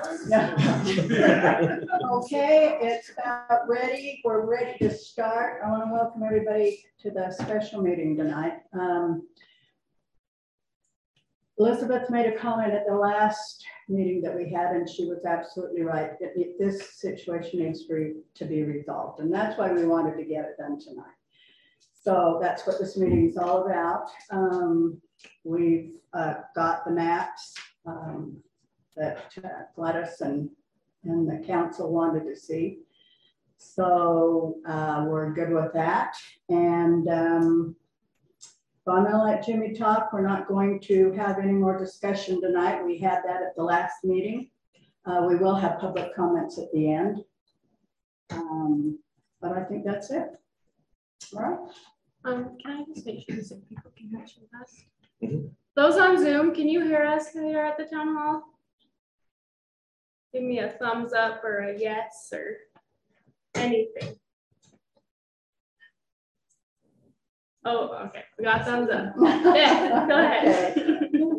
Okay, it's about ready. We're ready to start. I want to welcome everybody to the special meeting tonight. Elizabeth made a comment at the last meeting that we had, and she was absolutely right. This situation needs to be resolved, and that's why we wanted to get it done tonight. So that's what this meeting is all about. We've got the maps that Gladys and the council wanted to see. So we're good with that. And so I'm going to let Jimmy talk. We're not going to have any more discussion tonight. We had that at the last meeting. We will have public comments at the end. But I think that's it. All right. Can I just make sure so people can hear us? Mm-hmm. Those on Zoom, can you hear us here at the town hall? Give me a thumbs up or a yes or anything. Oh, okay. We got thumbs up. Yeah, go ahead.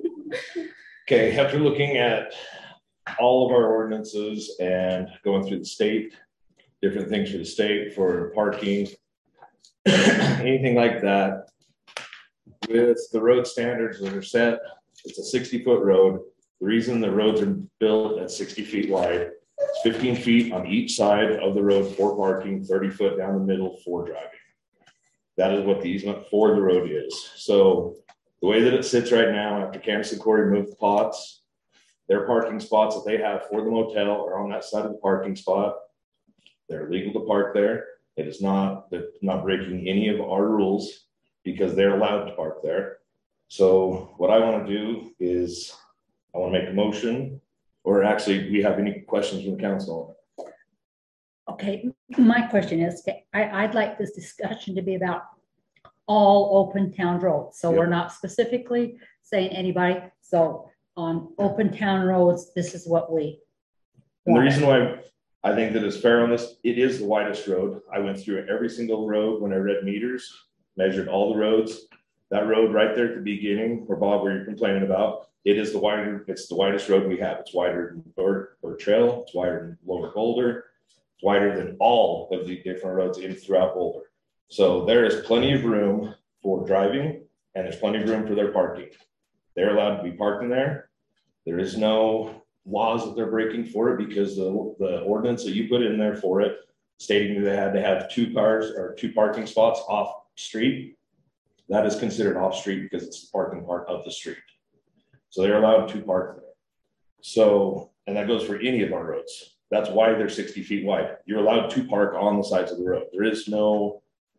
Okay, after looking at all of our ordinances and going through the state, different things for the state for parking, anything like that, with the road standards that are set, it's a 60-foot road. The reason the roads are built at 60 feet wide, it's 15 feet on each side of the road for parking, 30 foot down the middle for driving. That is what the easement for the road is. So the way that it sits right now, after Candace and Corey moved the pots, their parking spots that they have for the motel are on that side of the parking spot. They're legal to park there. It is not, they're not breaking any of our rules because they're allowed to park there. So what I want to do is I want to make a motion, or actually, do we have any questions from the council? Okay, my question is, I'd like this discussion to be about all open town roads. So we're not specifically saying anybody. So on open town roads, this is what we want. And the reason why I think that it's fair on this, it is the widest road. I went through every single road when I read meters, measured all the roads. That road right there at the beginning, where Bob, where you're complaining about, it's the widest road we have. It's wider than Bird Trail, it's wider than Lower Boulder, it's wider than all of the different roads in throughout Boulder. So there is plenty of room for driving, and there's plenty of room for their parking. They're allowed to be parking there. There is no laws that they're breaking for it, because the ordinance that you put in there for it, stating that they had to have 2 cars or 2 parking spots off street, that is considered off street because it's the parking part of the street. So they're allowed to park there. So, and that goes for any of our roads. That's why they're 60 feet wide. You're allowed to park on the sides of the road. There's no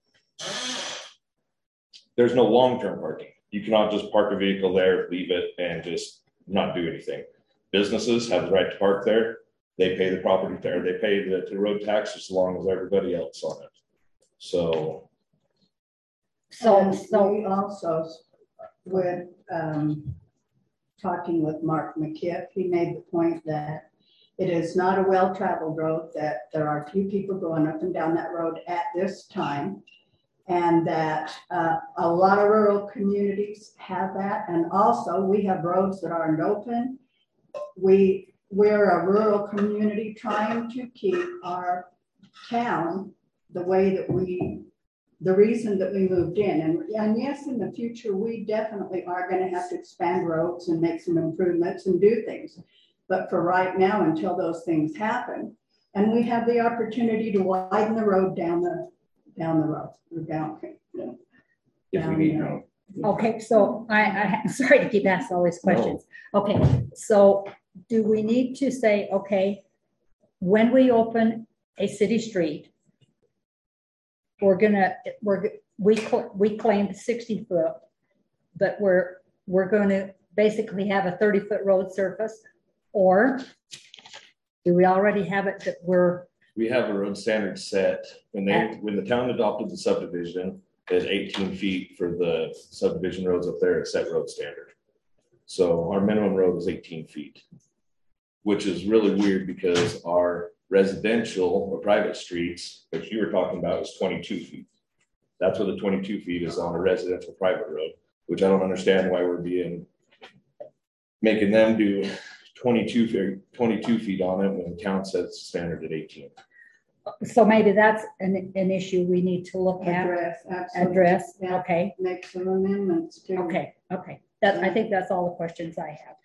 long-term parking. You cannot just park a vehicle there, leave it, and just not do anything. Businesses have the right to park there. They pay the property there. They pay the road tax just as long as everybody else on it. So we also, with talking with Mark McKiff, he made the point that it is not a well-traveled road, that there are few people going up and down that road at this time, and that a lot of rural communities have that. And also we have roads that aren't open. We're a rural community trying to keep our town the way that the reason that we moved in. And yes, in the future, we definitely are going to have to expand roads and make some improvements and do things. But for right now, until those things happen, and we have the opportunity to widen the road down the road. Okay, so I'm sorry to keep asking all these questions. No. Okay, so do we need to say, okay, when we open a city street, we claim 60 foot, but we're going to basically have a 30-foot road surface, or do we already have it that we have a road standard set when the town adopted the subdivision, is 18 feet for the subdivision roads up there, it's set road standard. So our minimum road is 18 feet, which is really weird because our residential or private streets that you were talking about is 22 feet. That's where the 22 feet is on a residential private road, which I don't understand why we're making them do 22 feet on it when town sets standard at 18. So maybe that's an issue we need to look at, Absolutely. address, Yeah. okay, Make some amendments too. okay. I think that's all the questions I have.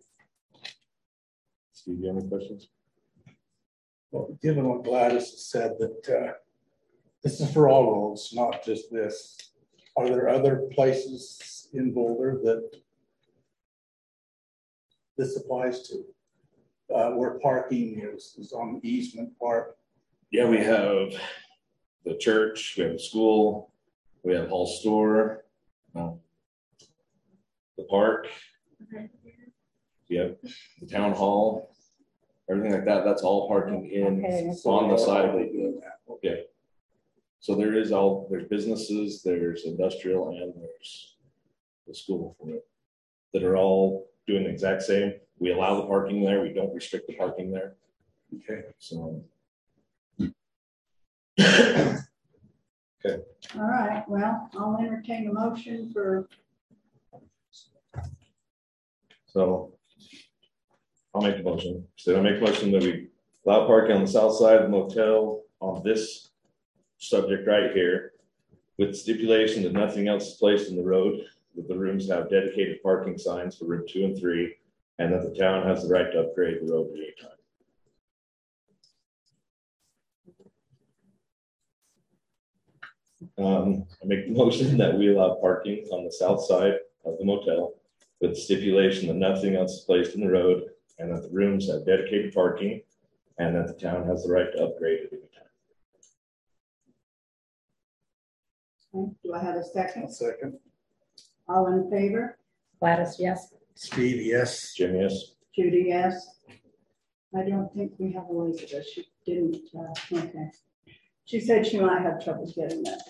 Steve, you have any questions? Well, given what Gladys has said, that this is for all roads, not just this. Are there other places in Boulder that this applies to? Where parking is on the easement part? Yeah, we have the church, we have the school, we have Hall Store, the park, yep, the town hall, everything like that. That's all parking in on the side of it. Okay. So there's businesses, there's industrial, and there's the school for it that are all doing the exact same. We allow the parking there. We don't restrict the parking there. Okay. So. Okay. All right. Well, I'll entertain a motion for. So I'll make a motion. So I'll make a motion that we allow parking on the south side of the motel on this subject right here, with stipulation that nothing else is placed in the road, that the rooms have dedicated parking signs for room 2 and 3, and that the town has the right to upgrade the road at any time. I make the motion that we allow parking on the south side of the motel with stipulation that nothing else is placed in the road, and that the rooms have dedicated parking, and that the town has the right to upgrade at any time. Okay. Do I have a second? A second. All in favor? Gladys, yes. Steve, yes. Jim, yes? Judy, yes. I don't think we have Elizabeth. She didn't. Okay. She said she might have trouble getting that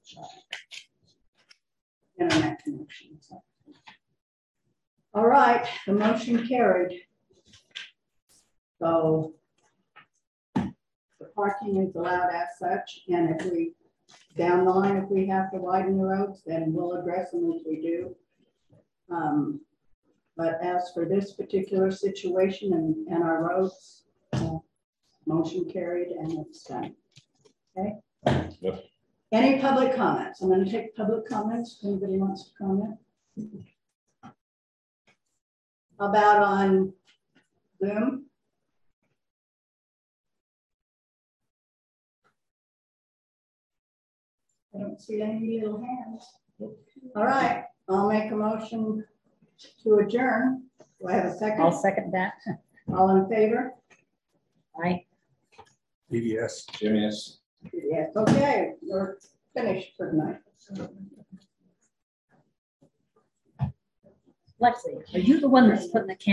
internet connection. So. All right, the motion carried. So the parking is allowed as such, and if we down the line, if we have to widen the roads, then we'll address them as we do. But as for this particular situation and our roads, motion carried and it's done. Okay. Yep. Any public comments? I'm going to take public comments. If anybody wants to comment. How about on Zoom? I don't see any little hands. All right, I'll make a motion to adjourn. Do I have a second? I'll second that. All in favor? Aye. Steve, yes. Jim, yes? Yes. Okay, we're finished for tonight. Lexi, are you the one that's putting the camera